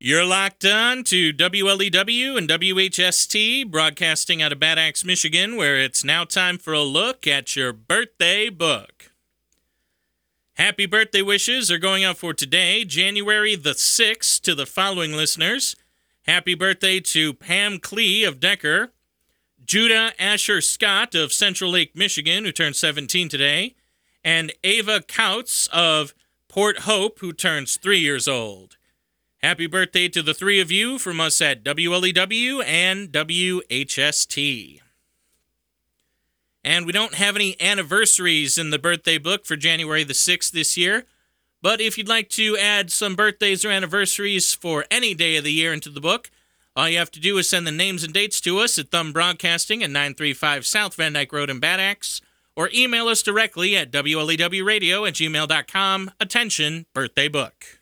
You're locked on to WLEW and WHST, broadcasting out of Bad Axe, Michigan, where it's now time for a look at your birthday book. Happy birthday wishes are going out for today, January the 6th, to the following listeners. Happy birthday to Pam Klee of Decker, Judah Asher Scott of Central Lake, Michigan, who turned 17 today, and Ava Kautz of Port Hope, who turns 3 years old. Happy birthday to the three of you from us at WLEW and WHST. And we don't have any anniversaries in the birthday book for January the 6th this year, but if you'd like to add some birthdays or anniversaries for any day of the year into the book, all you have to do is send the names and dates to us at Thumb Broadcasting at 935 South Van Dyke Road in Bad Axe, or email us directly at WLEWradio@gmail.com. Attention, birthday book.